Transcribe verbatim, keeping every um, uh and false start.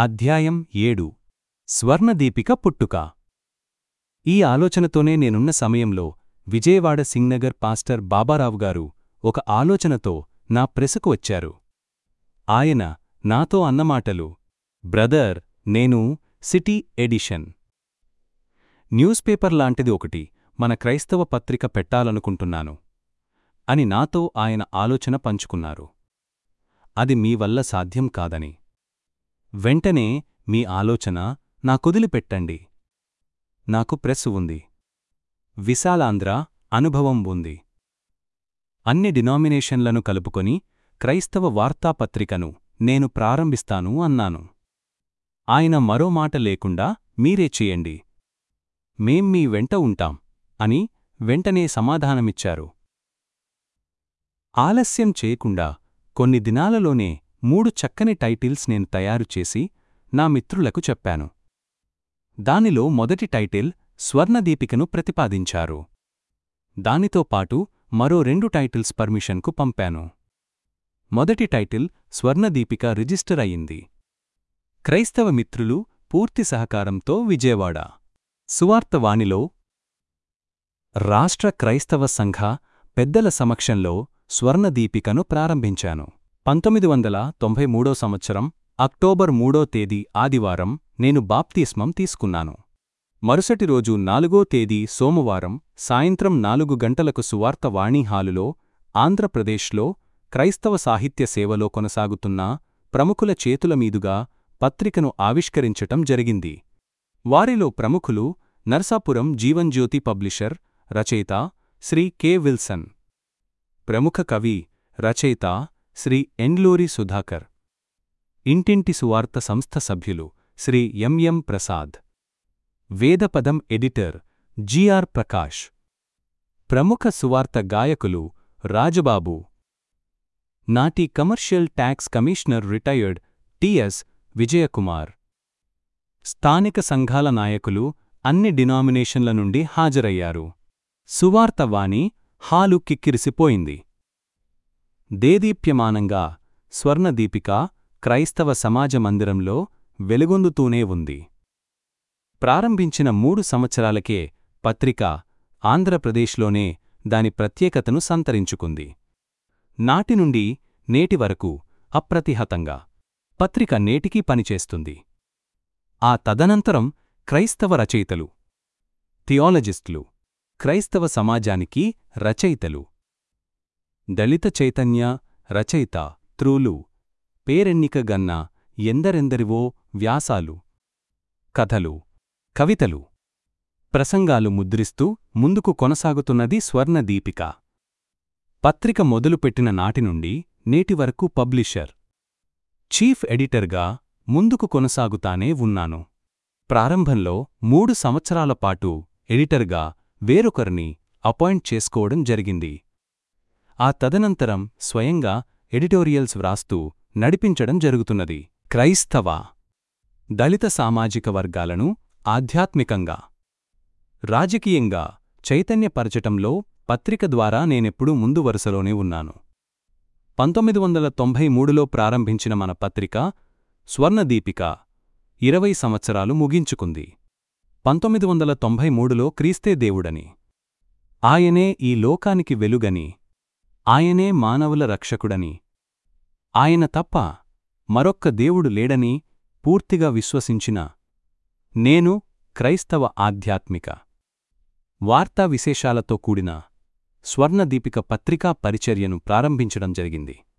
అధ్యాయం ఏడు స్వర్ణదీపిక పుట్టుక. ఈ ఆలోచనతోనే నేనున్న సమయంలో విజయవాడ సింగ్నగర్ పాస్టర్ బాబారావుగారు ఒక ఆలోచనతో నా ప్రెసుకు వచ్చారు. ఆయన నాతో అన్నమాటలు, బ్రదర్, నేను సిటీ ఎడిషన్ న్యూస్ పేపర్ లాంటిది ఒకటి మన క్రైస్తవ పత్రిక పెట్టాలనుకుంటున్నాను అని నాతో ఆయన ఆలోచన పంచుకున్నారు. అది మీ వల్ల సాధ్యం కాదని, వెంటనే మీ ఆలోచన నాకొదిలిపెట్టండి. నాకు ప్రెస్ ఉంది, విశాలాంధ్ర అనుభవం ఉంది. అన్ని డినామినేషన్లను కలుపుకొని క్రైస్తవ వార్తాపత్రికను నేను ప్రారంభిస్తాను అన్నాను. ఆయన మరో మాట లేకుండా మీరే చేయండి, మేం మీ వెంట ఉంటాం అని వెంటనే సమాధానమిచ్చారు. ఆలస్యం చేయకుండా కొన్ని దినాలలోనే మూడు చక్కని టైటిల్స్ నేను తయారుచేసి నా మిత్రులకు చెప్పాను. దానిలో మొదటి టైటిల్ స్వర్ణదీపికను ప్రతిపాదించారు. దానితో పాటు మరో రెండు టైటిల్స్ పర్మిషన్కు పంపాను. మొదటి టైటిల్ స్వర్ణదీపిక రిజిస్టర్ అయింది. క్రైస్తవ మిత్రులు పూర్తి సహకారంతో విజయవాడ సువార్తవాణిలో రాష్ట్ర క్రైస్తవ సంఘ పెద్దల సమక్షంలో స్వర్ణదీపికను ప్రారంభించాను. పంతొమ్మిది వందల తొంభై మూడో సంవత్సరం అక్టోబర్ మూడో తేదీ ఆదివారం నేను బాప్తిస్మం తీసుకున్నాను. మరుసటి రోజు నాలుగో తేదీ సోమవారం సాయంత్రం నాలుగు గంటలకు సువార్తవాణి హాలులో ఆంధ్రప్రదేశ్లో క్రైస్తవ సాహిత్య సేవలో కొనసాగుతున్న ప్రముఖుల చేతుల మీదుగా పత్రికను ఆవిష్కరించటం జరిగింది. వారిలో ప్రముఖులు నర్సాపురం జీవన్జ్యోతి పబ్లిషర్, రచయిత శ్రీ కె విల్సన్, ప్రముఖ కవి, రచయిత శ్రీ ఎండ్లూరి సుధాకర్, ఇంటింటి సువార్త సంస్థ సభ్యులు Shri MM Prasad, Vedapadam editor GR Prakash, ప్రముఖ సువార్త గాయకులు రాజబాబు, నాటి commercial tax commissioner retired TS Vijayakumar, స్థానిక సంఘాల నాయకులు అన్ని డినామినేషన్ల నుండి హాజరయ్యారు. సువార్తవాణి హాలు కిక్కిరిసిపోయింది. దేదీప్యమానంగా స్వర్ణదీపిక క్రైస్తవ సమాజ మందిరంలో వెలుగొందుతూనే ఉంది. ప్రారంభించిన మూడు సంవత్సరాలకే పత్రిక ఆంధ్రప్రదేశ్లోనే దాని ప్రత్యేకతను సంతరించుకుంది. నాటినుండి నేటి వరకు అప్రతిహతంగా పత్రిక నేటికీ పనిచేస్తుంది. ఆ తదనంతరం క్రైస్తవ రచయితలు, థియాలజిస్టులు, క్రైస్తవ సమాజానికి రచయితలు, దళిత చైతన్య రచయిత త్రూలు, పేరెన్నికగన్న ఎందరెందరివో వ్యాసాలు, కథలు, కవితలు, ప్రసంగాలు ముద్రిస్తూ ముందుకు కొనసాగుతున్నది స్వర్ణదీపిక. పత్రిక మొదలుపెట్టిన నాటినుండి నేటివరకు పబ్లిషర్, చీఫ్ ఎడిటర్గా ముందుకు కొనసాగుతానే ఉన్నాను. ప్రారంభంలో మూడు సంవత్సరాల పాటు ఎడిటర్గా వేరొకరిని అపాయింట్ చేసుకోవడం జరిగింది. ఆ తదనంతరం స్వయంగా ఎడిటోరియల్స్ వ్రాస్తూ నడిపించడం జరుగుతున్నది. క్రైస్తవ, దళిత సామాజిక వర్గాలను ఆధ్యాత్మికంగా, రాజకీయంగా చైతన్యపరచటంలో పత్రిక ద్వారా నేనెప్పుడూ ముందు వరుసలోనే ఉన్నాను. పంతొమ్మిది వందల తొంభై మూడులో ప్రారంభించిన మన పత్రిక స్వర్ణదీపిక ఇరవై సంవత్సరాలు ముగించుకుంది. పంతొమ్మిది వందల తొంభై మూడులో క్రీస్తే దేవుడని, ఆయనే ఈ లోకానికి వెలుగని, ఆయనే మానవుల రక్షకుడని, ఆయన తప్ప మరొక్క దేవుడు లేడని పూర్తిగా విశ్వసించిన నేను క్రైస్తవ ఆధ్యాత్మిక వార్తా విశేషాలతో కూడిన స్వర్ణదీపిక పత్రికా పరిచర్యను ప్రారంభించడం జరిగింది.